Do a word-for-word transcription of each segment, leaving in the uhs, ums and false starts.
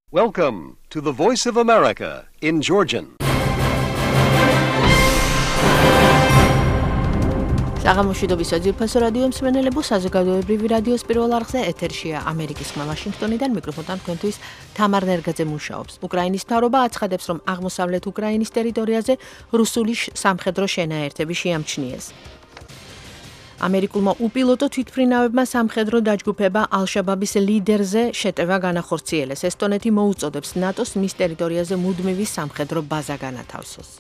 Welcome to the Voice of America in Georgian. საღამოშვიდობის ძირფასო რადიო მსმენელებო, საზოგადოებრივი რადიოს პირველ არხზე ეთერშია ამერიკის ხმა ვაშინგტონიდან, მიკროფონთან თქვენთვის თამარ ნერგაძე მუშაობს. უკრაინის მთავრობა აცხადებს, რომ აღმოსავლეთ უკრაინის ტერიტორიაზე რუსული სამხედრო შენაერთები შეამჩნიეს. ამერიკულმა უპილოტო თვითმფრინავებმა სამხედრო დაჯგუფება ალ-შაბაბის ლიდერზე შეტევა განახორციელეს. ესტონეთი მოუწოდებს ნატოს მის ტერიტორიაზე მუდმივი სამხედრო ბაზა განათავსოს.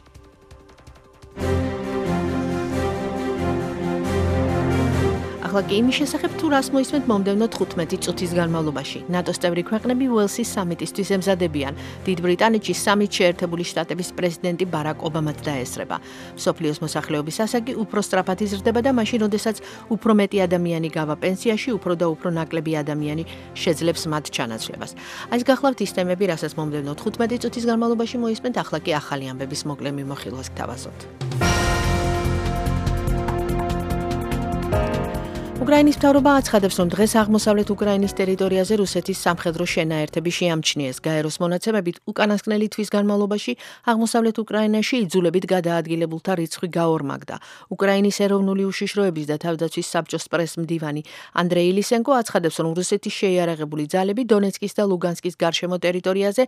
ახლა კი იმის შესახებ, თუ რას მოისმენთ მომდევნო თხუთმეტი წუთის განმავლობაში. ნატოს წევრი ქვეყნები უელსის სამიტისთვის ემზადებიან. დიდ ბრიტანეთში სამით შეერთებული შტატების პრეზიდენტი ბარაკ ობამაც დაესწრება. მსოფლიოს მოსახლეობის ასაკი უფრო სწრაფად იზრდება და მაშინ, როდესაც უფრო მეტი ადამიანი გავა პენსიაში, უფრო და უფრო ნაკლები ადამიანი შეძლებს მათ ჩანაცვლებას. აი ეს გახლავთ ის თემები, რასაც მომდევნო თხუთმეტი წუთის განმავლობაში მოისმენთ. ახლა კი ახალი ამბების მოკლე მიმოხილვას გთავაზობთ. უკრაინის მთავრობა აცხადებს, რომ დღეს აღმოსავლეთ უკრაინის ტერიტორიაზე რუსეთის სამხედრო შენაერთები შეამჩნიეს. გაეროს მონაცემებით, უკანასკნელი თვის განმავლობაში აღმოსავლეთ უკრაინაში იძულებით გადაადგილებულთა რიცხვი გაორმაგდა. უკრაინის ეროვნული უშიშროების და თავდაცვის საბჭოს პრეს-მდივანი ანდრეი ლისენკო აცხადებს, რომ რუსეთის შეიარაღებული ძალები დონეცკის და ლუგანსკის გარშემო ტერიტორიაზე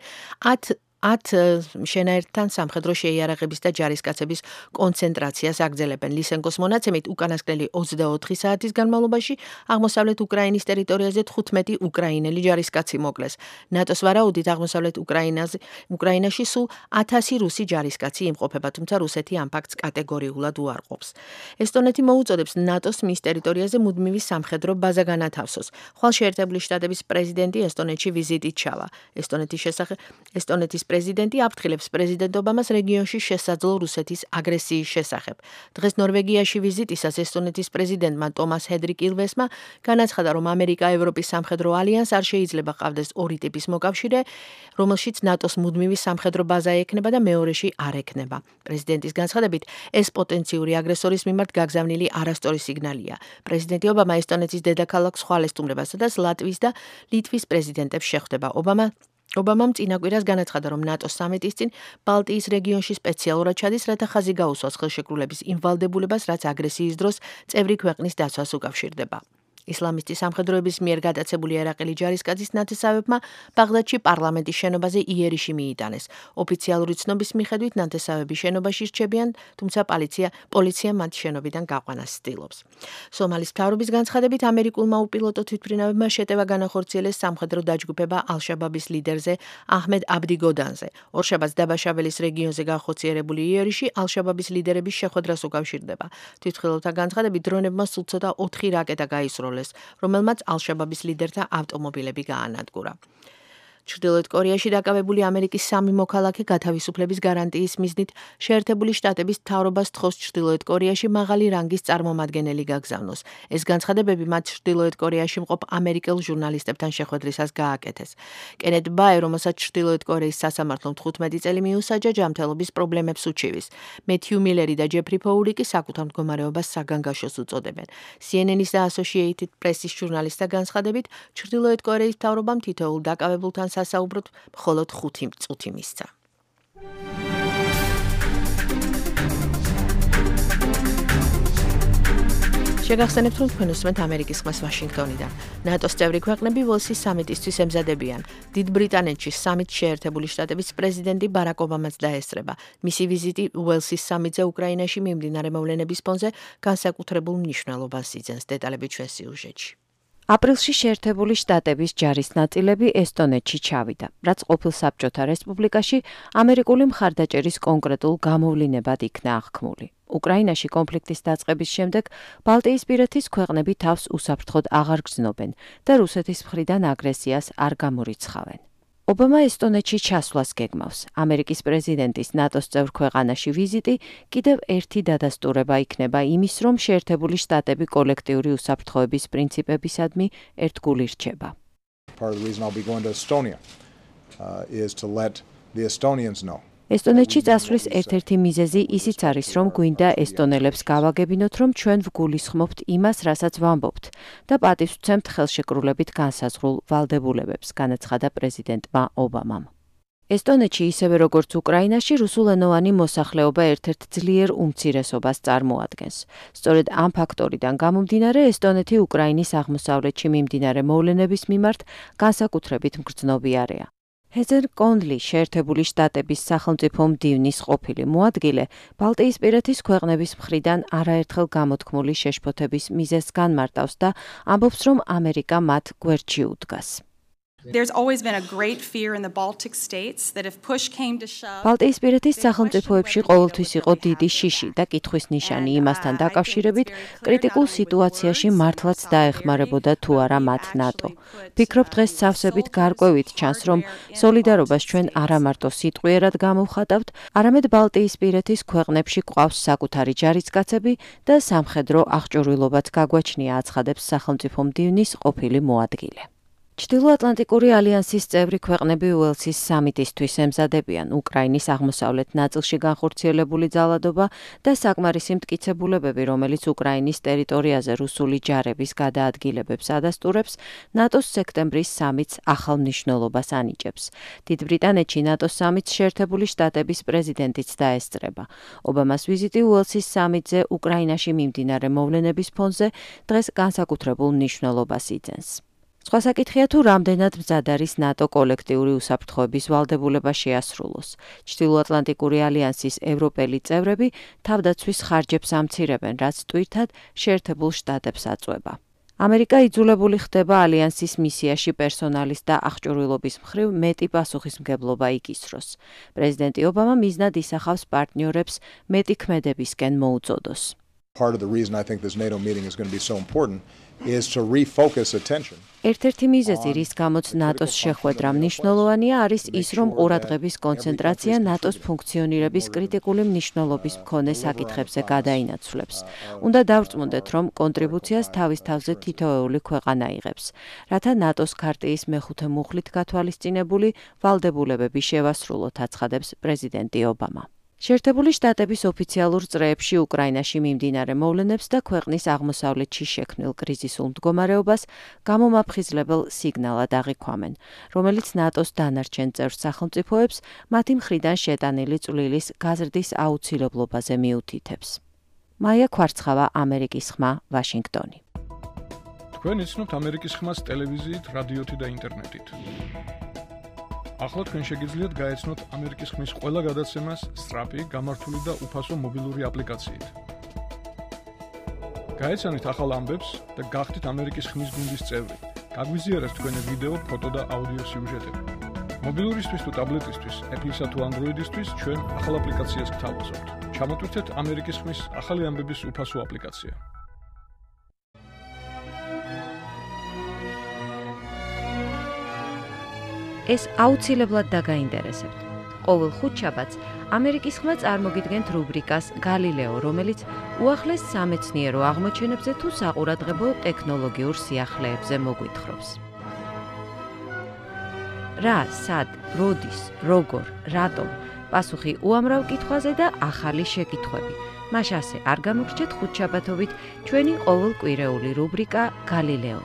ათ შენაერთთან სამხედრო შეიარაღების და ჯარისკაცების კონცენტრაციას აგრძელებენ. ლისენკოს მონაცემით, უკანასკნელი ოცდაოთხი საათის განმავლობაში აღმოსავლეთ უკრაინის ტერიტორიაზე თხუთმეტი უკრაინელი ჯარისკაცი მოკლეს. ნატოს ვარაუდით, აღმოსავლეთ უკრაინაში სულ ათასი რუსი ჯარისკაცი იმყოფება, თუმცა რუსეთი ამ ფაქტს კატეგორიულად უარყოფს. ესტონეთი მოუწოდებს ნატოს მის ტერიტორიაზე მუდმივი სამხედრო ბაზა განათავსოს. ხვალ შეერთებული შტატების პრეზიდენტი ესტონეთში ვიზიტით ჩავა. ესტონეთის შესახებ ესტონეთის პრეზიდენტი აფრთხილებს პრეზიდენტ ობამას რეგიონში შესაძლო რუსეთის აგრესიის შესახებ. დღეს ნორვეგიაში ვიზიტისას ესტონეთის პრეზიდენტმა ტომას ჰედრიკ ილვესმა განაცხადა, რომ ამერიკა ევროპის სამხედრო ალიანსს არ შეიძლება ყავდეს ორი ტიპის მოკავშირე, რომელშიც ნატოს მუდმივი სამხედრო ბაზა ექნება და მეორეში არ ექნება. პრეზიდენტის განცხადებით, ეს პოტენციური აგრესორის მიმართ გაგზავნილი არასწორი სიგნალია. პრეზიდენტი ობამა ესტონეთის დედაქალაქ ხვალესტუმრებას, სადაც ლატვიის და ლიტვის პრეზიდენტებს შეხვდება. ობამა ობამამ წინა კვირას განაცხადა, რომ ნატოს სამიტის წინ ბალტიის რეგიონში სპეციალურად ჩადის, რათა ხაზი გაუსვას ხელშეკრულების იმ ვალდებულებას, რაც აგრესიის დროს წევრი ქვეყნის დაცვას უკავშირდება. ისლამისტი სამხედროების მიერ გადაცებული ერაყელი ჯარისკაცის ნათესავებმა ბაღდადში პარლამენტის შენობაზე იერიში მიიტანეს. ოფიციალური ცნობის მიხედვით ნათესავები შენობაში რჩებიან, თუმცა პოლიცია პოლიცია მათ შენობიდან გაყვანას ცდილობს. სომალის მთავრობის განცხადებით, ამერიკულმა უპილოტო თვითმფრინავებმა შეტევა განახორციელეს სამხედრო დაჯგუფება ალ-შაბაბის ლიდერზე აჰმედ აბდი გოდანზე. ორშაბათს დაბაშაველის რეგიონზე განხორციელებული იერიში ალ-შაბაბის ლიდერების შეხვედრას უკავშირდება. თვითმხილველთა განცხადებით, დრონებმა სულ ცოტა ოთხი რაკეტა გაისროლეს, რომელმაც ალ-შაბაბის ლიდერთა ავტომობილები გაანადგურა. ჩრდილოეთ კორეაში დაკავებული ამერიკის სამი მოქალაქე გათავისუფლების გარანტიის მიზნით შეერთებული შტატების მთავრობას თხოვს ჩრდილოეთ კორეაში მაღალი რანგის წარმომადგენელი გაგზავნოს. ეს განცხადებები მათ ჩრდილოეთ კორეაში მყოფ ამერიკელ ჟურნალისტებთან შეხვედრისას გააკეთეს. კენეთ ბაე, რომელსაც ჩრდილოეთ კორეის სასამართლომ თხუთმეტი წელი მიუსაჯა, ჯანმრთელობის პრობლემებს უჩივის. მეთიუ მილერი და ჯეფრი ფოული კი საკუთარ მდგომარეობას საგანგაშოს უწოდებენ. სი ენ ენის და Associated Press-ის ჟურნალისტთა განცხადებით, ჩრდილოეთ კორეის მთავრობამ თითოეულ დაკავებულთან სასაუბროდ მხოლოდ ხუთი წუთი მისცა. შეგახსენებთ, რომ თქვენ უსმენთ ამერიკის ხმას ვაშინგტონიდან. ნატოს წევრი ქვეყნები უელსის სამიტისთვის ემზადებიან. დიდ ბრიტანეთში სამით შეერთებული შტატების პრეზიდენტი ბარაკ ობამაც დაესწრება. მისი ვიზიტი უელსის სამიტზე უკრაინაში მიმდინარე მოვლენების ფონზე განსაკუთრებულ მნიშვნელობას იძენს. დეტალები ჩვენ სიუჟეტში. აპრილში შეერთებული შტატების ჯარის ნაწილები ესტონეთში ჩავიდა, რაც ყოფილ საბჭოთა რესპუბლიკაში ამერიკული მხარდაჭერის კონკრეტულ გამოვლინებად იქნა აღქმული. უკრაინაში კონფლიქტის დაწყების შემდეგ ბალტიისპირეთის ქვეყნები თავს უსაფრთხოდ აღარ გრძნობენ და რუსეთის მხრიდან აგრესიას არ გამორიცხავენ. ობამა ესტონეთში ჩასვლას გეგმავს. ამერიკის პრეზიდენტის ნატოს წევრ ქვეყანაში ვიზიტი კიდევ ერთი დადასტურება იქნება იმის, რომ შეერთებული შტატები კოლექტიური უსაფრთხოების პრინციპებისადმი ერთგული რჩება. Part of the reason I'll be going to Estonia uh, is to let the Estonians know ესტონეთში წასვლის ერთ-ერთი მიზეზი ისიც არის, რომ გვინდა ესტონელებს გავაგებინოთ, რომ ჩვენ ვგულისხმობთ იმას, რასაც ვამბობთ და პატივს ვცემთ ხელშეკრულებით განსაზღვრულ ვალდებულებებს, განაცხადა პრეზიდენტმა ობამამ. ესტონეთში ისევე როგორც უკრაინაში რუსულენოვანი მოსახლეობა ერთ-ერთ ძლიერ უმცირესობას წარმოადგენს. სწორედ ამ ფაქტორიდან გამომდინარე, ესტონეთი უკრაინის აღმოსავლეთში მიმდინარე მოვლენების მიმართ განსაკუთრებით მგრძნობიარეა. ჰეზერ კონდლი, შეერთებული შტატების სახელმწიფო მდივნის ყოფილი მოადგილე, ბალტიისპირეთის ქვეყნების მხრიდან არაერთხელ გამოთქმული შეშფოთების მიზეზს განმარტავს და ამბობს, რომ ამერიკა მათ გვერდში უდგას. There's always been a great fear in the Baltic states that if push came to shove ბალტიისპირეთის სახელმწიფოებში ყოველთვის იყო დიდი შიში და კითხვის ნიშანი იმასთან დაკავშირებით, კრიტიკულ სიტუაციაში მართლაც დაეხმარებოდა თუ არა მათ ნატო. ფიქრობ დღეს სავსებით გარკვევით ჩანს, რომ სოლიდარობას ჩვენ არა მარტო სიტყვიერად გამოვხატავთ, არამედ ბალტიისპირეთის ქვეყნებში ყავს საკუთარი ჯარისკაცები და სამხედრო აღჭურვილობაც გაგვაჩნია, აცხადებს სახელმწიფო მდივნის ყოფილი მოადგილე. ჩრდილოატლანტიკური ალიანსის წევრი ქვეყნები უელსის სამიტისთვის ემზადებიან. უკრაინის აღმოსავლეთ ნაწილში განხორციელებული ძალადობა და საკმარისი მტკიცებულებები, რომელიც უკრაინის ტერიტორიაზე რუსული ჯარების გადაადგილებებს ადასტურებს, ნატოს სექტემბრის სამიტს ახალ მნიშვნელობას ანიჭებს. დიდ ბრიტანეთში ნატოს სამიტს შეერთებული შტატების პრეზიდენტიც დაესწრება. ობამას ვიზიტი უელსის სამიტზე უკრაინაში მიმდინარე მოვლენების ფონზე დღეს განსაკუთრებულ მნიშვნელობას იძენს. სხვა საკითხია თუ რამდენად მზად არის ნატო კოლექტიური უსაფრთხოების ვალდებულება შეასრულოს. ჩრდილოატლანტიკური ალიანსის ევროპელი წევრები თავდაცვის ხარჯებს ამცირებენ, რაც ტვირთად შეერთებულ შტატებს აწვება. ამერიკა იძულებული ხდება ალიანსის მისიაში პერსონალის და აღჭურვილობის მხრივ მეტი პასუხისმგებლობა იკისროს. პრეზიდენტი ობამა მიზნად ისახავს პარტნიორებს მეტი ქმედებისკენ მოუწოდოს. Part of the reason I think this NATO meeting is going to be so important is to refocus attention. ერთ-ერთი მიზეზი, რის გამოც ნატოს შეხვედრა მნიშვნელოვანია, არის ის, რომ ყურადღების კონცენტრაცია ნატოს ფუნქციონირების კრიტიკული მნიშვნელობის მქონე საკითხებზე გადაინაცვლებს. უნდა დავწმუნდეთ, რომ კონტრიბუციას თავის თავზე თითოეული ქვეყანა იღებს, რათა ნატოს ქარტიის მეხუთე მუხლით გათვალისწინებული ვალდებულებები შევასრულოთ, აცხადებს პრეზიდენტი ობამა. შეერთებული შტატების ოფიციალურ წრეებში უკრაინაში მიმდინარე მოვლენებს და ქვეყნის აღმოსავლეთში შექმნილ კრიზისულ მდგომარეობას გამომაფხიზლებელ სიგნალად აღიქვამენ, რომელიც ნატოს დანარჩენ წევრ სახელმწიფოებს მათი მხრიდან შეტანილი წვლილის გაზრდის აუცილებლობაზე მიუთითებს. მაია კვარცხავა, ამერიკის ხმა, ვაშინგტონი. თქვენ იცნობთ ამერიკის ხმას ტელევიზიით, რადიოთი და ინტერნეტით. ახლა თქვენ შეგიძლიათ გაეცნოთ ამერიკის ხმის ყველა გადაცემას სწრაფი, გამართული და უფასო მობილური აპლიკაციით. გაეცანით ახალ ამბებს და გახდით ამერიკის ხმის გუნდის წევრი. გაგვიზიარეთ თქვენი ვიდეო, ფოტო და აუდიო სიუჟეტები. მობილურისთვის თუ ტაბლეტისთვის, Apple-ისა თუ Android-ისთვის ჩვენ ახალ აპლიკაციას გთავაზობთ. ჩამოტვირთეთ ამერიკის ხმის ახალი ამბების უფასო აპლიკაცია. ეს აუცილებლად დაგაინტერესებთ. ყოველ ხუთშაბათს ამერიკის ხმა წარმოგიდგენთ რუბრიკას გალილეო, რომელიც უახლეს სამეცნიერო აღმოჩენებზე თუ საყურადღებო ტექნოლოგიურ სიახლეებზე მოგვითხრობს. რა, სად, როდის, როგორ, რატომ, პასუხი უამრავ კითხვაზე და ახალი შეკითხვები. მას ასე არ გამოგრჩეთ ხუთშაბათობით ჩვენი ყოველკვირეული რუბრიკა გალილეო.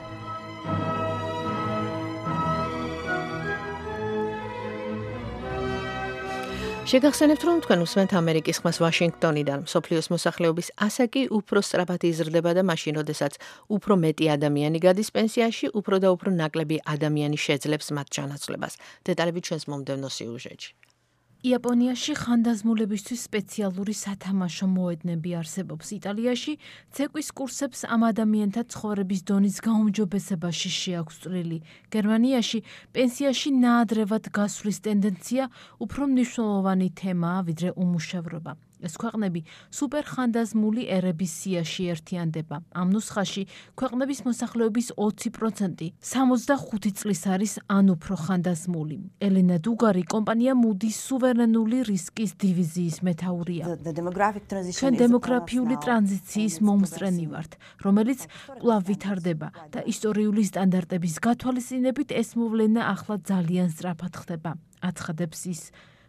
შეგახსენებთ, რომ თქვენ უსმენთ ამერიკის ხმას ვაშინგტონიდან. მსოფლიოს მოსახლეობის ასაკი უფრო სწრაფად იზრდება და მაშინ, როდესაც უფრო მეტი ადამიანი გადის პენსიაში, უფრო და უფრო ნაკლები ადამიანი შეძლებს მათ ჩანაცვლებას. დეტალები ჩვენს მომდევნო სიუჟეტში. იაპონიაში ხანდაზმულებისთვის სპეციალური სათამაშო მოედნები არსებობს. იტალიაში ცეკვის კურსებს ამ ადამიანთა ცხოვრების დონის გაუმჯობესებაში შეაქვს წვლილი. გერმანიაში პენსიაში ნაადრევად გასვლის ტენდენცია უფრო მნიშვნელოვანი თემაა, ვიდრე უმუშევრობა. ეს ქვეყნები სუპერხანდაზმული ერების სიაში ერთიანდება. ამ ნუსხაში ქვეყნების მოსახლეობის ოცი პროცენტი სამოცდახუთი წლის არის ან უფრო ხანდაზმული. ელენა დუგარი კომპანია მუდის სუვერენული რისკის დივიზიის მეთაურია. ჩვენ დემოგრაფიული ტრანზიციის მომსწრენი ვართ, რომელიც კვლავ ვითარდება და ისტორიული სტანდარტების გათვალისწინებით ეს მოვლენა ახლა ძალიან სწრაფად ხდება, აცხადებს ის.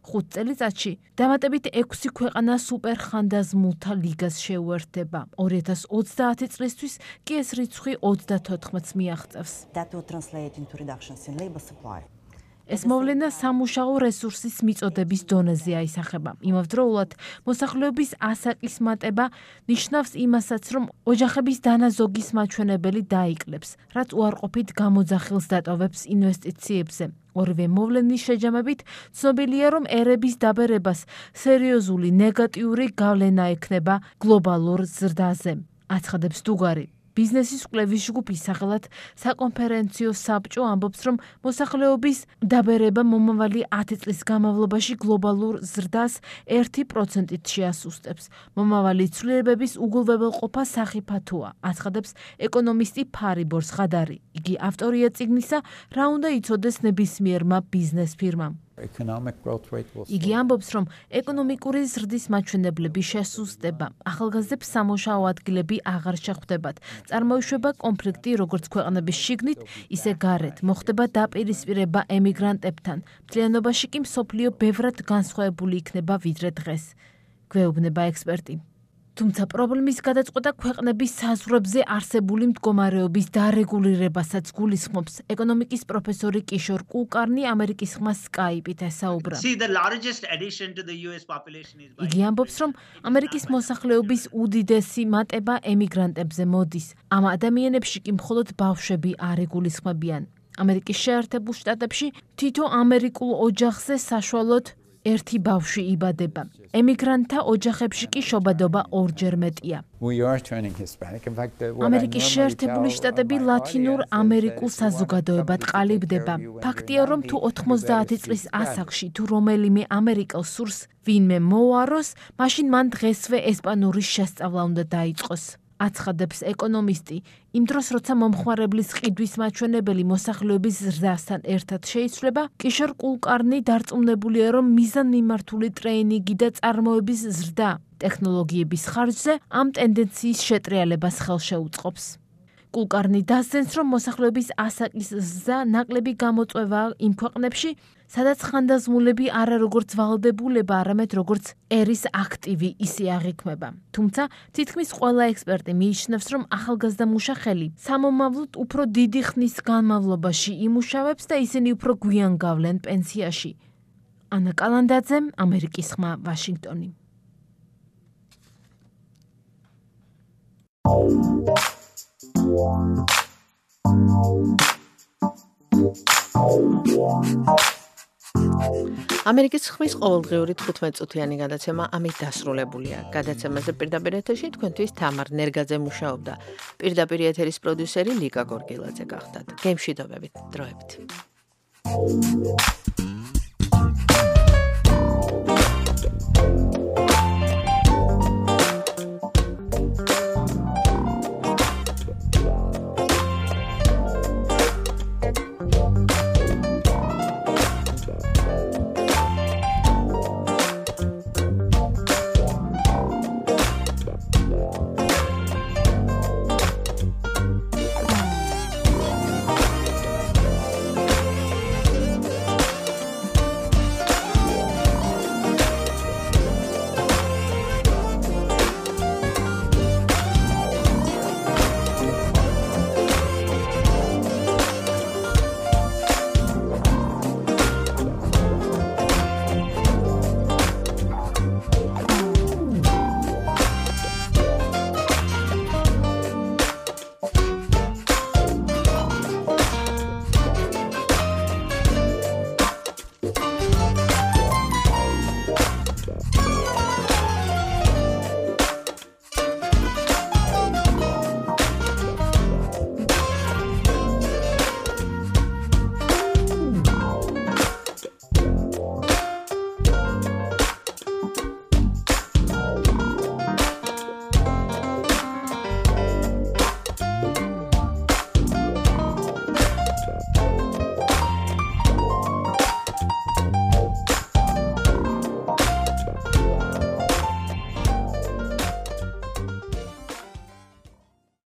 ხუთ წელიწადში დამატებით ექვსი ქვეყანა სუპერ ხანდაზმულთა ლიგას შეუერთდება. ორი ათას ოცდაათი წლისთვის კი ეს რიცხვი ოცდათოთხმეტს მიაღწევს. That will translate into reductions in labor supply. ეს მოვლენა სამუშაო რესურსის მიწოდების დონეზე აისახება. იმავდროულად, მოსახლეობის ასაკის მატება ნიშნავს იმასაც, რომ ოჯახების დანაზოგის მაჩვენებელი დაიკლებს, რაც უარყოფით გამოძახილს დატოვებს ინვესტიციებზე. ორივე მოვლენის შეჯამებით ცნობილია, რომ ერების დაბერებას სერიოზული ნეგატიური გავლენა ექნება გლობალურ ზრდაზე. აცხადებს დუგარი. ბიზნესის კვლევის ჯგუფის სახელად საკონფერენციო საბჭო ამბობს, რომ მოსახლეობის დაბერება მომავალი ათი წლის განმავლობაში გლობალურ ზრდას ერთი პროცენტით შეასუსტებს. მომავალი ცვლილებების უგულვებელყოფა სახიფათოა, აცხადებს ეკონომისტი ფარიბორ სხადარი. იგი ავტორია წიგნისა, რა უნდა იცოდეს ნებისმიერმა ბიზნეს ფირმამ. იგი ამბობს, რომ ეკონომიკური ზრდის მაჩვენებლები შესუსტება, ახალგაზრდებს სამუშაო ადგილები აღარ შეხვდებათ, წარმოიშვება კონფლიქტი როგორც ქვეყნების შიგნით, ისე გარეთ, მოხდება დაპირისპირება ემიგრანტებთან, მთლიანობაში კი მსოფლიო ბევრად განსხვავებული იქნება ვიდრე დღეს, გვეუბნება ექსპერტი. თუმცა პრობლემის გადაწყვეტა ქვეყნების საზღვრებზე არსებული მდგომარეობის დარეგულირებასაც გულისხმობს. ეკონომიკის პროფესორი კიშორ კულკარნი ამერიკის ხმა Skype-ით ესაუბრა. იგი ამბობს, რომ ამერიკის მოსახლეობის უდიდესი მატება ემიგრანტებზე მოდის. ამ ადამიანებში კი მხოლოდ ბავშვები არ იგულისხმებიან. ამერიკის შეერთებულ შტატებში თითო ამერიკულ ოჯახზე საშუალოდ ერთი ბავშვი იბადება. ემიგრანტთა ოჯახებში კი შობადობა ორჯერ მეტია. ამერიკის შეერთებული შტატები ლათინურ ამერიკულ საზოგადოებად ყალიბდება. ფაქტია, რომ თუ ოთხმოცდაათი წლის ასაკში თუ რომელიმე ამერიკელს სურს ვინმე მოუაროს, მაშინ მან დღესვე ესპანურის შესწავლა უნდა დაიწყოს. აცხადებს ეკონომისტი, იმ დროს როცა მომხმარებლის ყიდვის მაჩვენებელი მოსახლეობის ზრდასთან ერთად შეიცვლება, კიშორ კულკარნი დარწმუნებულია, რომ მიზანმიმართული ტრეინინგი და წარმოების ზრდა ტექნოლოგიების ხარჯზე ამ ტენდენციის შეტრიალებას ხელშეუწყობს. კულკარნი დასძენს, რომ მოსახლეობის ასაკის ზრდა ნაკლები გამოწვევაა იმ ქვეყნებში, სადაც ხანდაზმულები არა როგორც ვალდებულება, არამედ როგორც ერის აქტივი ისე აღიქმება. თუმცა, თითქმის ყველა ექსპერტი მიიჩნევს, რომ ახალგაზრდა მუშახელი სამომავლოდ უფრო დიდი ხნის განმავლობაში იმუშავებს და ისინი უფრო გვიან გავლენ პენსიაში. ანა კალანდაძე, ამერიკის ხმა, ვაშინგტონი. ამერიკის ხმის ყოველდღიური თხუთმეტწუთიანი გადაცემა ამით დასრულებულია. გადაცემაზე პირდაპირ ეთერში თქვენთვის თამარ ნერგაძე მუშაობდა. პირდაპირ ეთერის პროდიუსერი ლიკა გორგილაძე გახდათ. გემშვიდობებით, დროებით.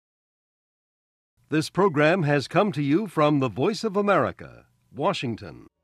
This program has come to you from the Voice of America, Washington.